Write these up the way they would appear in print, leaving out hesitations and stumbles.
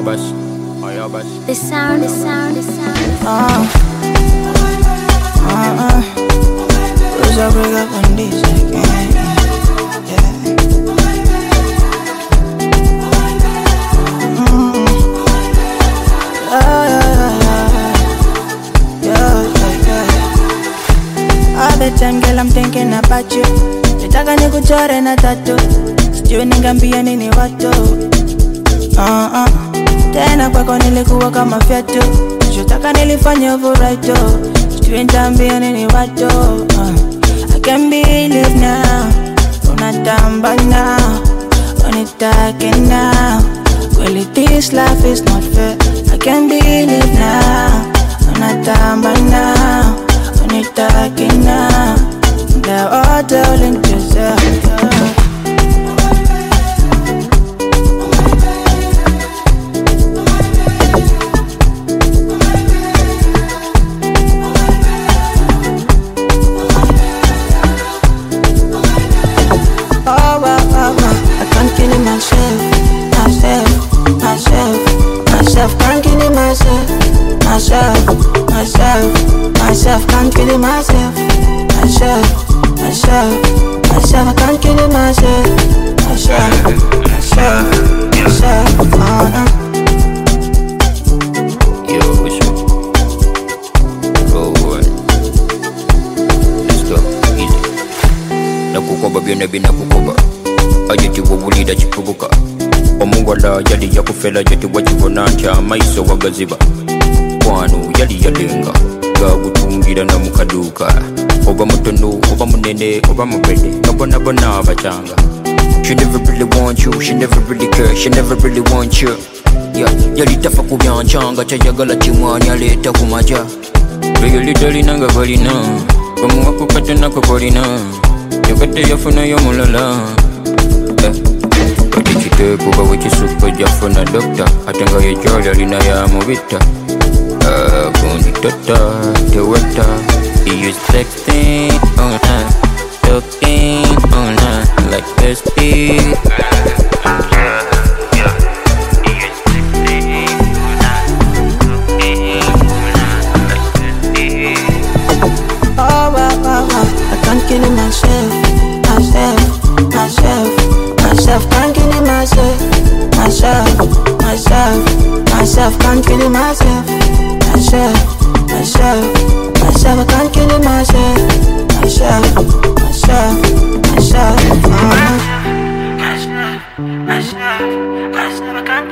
Ayabas. The sound. Push up, break up on this again. All the time, girl, I'm thinking about you. Nitaka nikuchore na tattoo. Sijui ningambia nini watu. Tena kwako nilikuwa kama fyatu. Shotaka nilifanya override. Sijui nitambia nini watu. I can't believe now. Unatamba now. Unitake now. Really this life is not fair. I can't believe now. Unatamba now. Unitake now. They're all telling yourself. I can't kill myself, can't kill myself, can't kill myself, I can't kill myself, Yo, what's up? Roll one. Let's go, easy. Nakukoba byonna binakukoba. Ajetiwa bulira kifubuka. Omuwala yali yakufera gye tewakibona nti amaiso wagaziba. Kwano yali yalenga gagutungira na mukaduuka. Oba mutono, oba munene, oba mubede, nabona abachanga. She never really want you, she never really care, she never really want you. Yeah, yali tafa kubyanchanga, chayagala chimwani aleta kumaja. Yali talina balina, bamuwako katona kukolina. Yokate yafuna yomulala. Kati kiteeko bawe kisuko jafuna dokta. Atenga yejali alina ya mubita. Kundi tota, teweta. He is texting all night, talking all night like this beat. I can't kill myself, can't kill myself, can't kill myself, I can't kill myself, I can't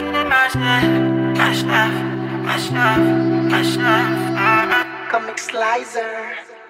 kill myself, Comic Slicer.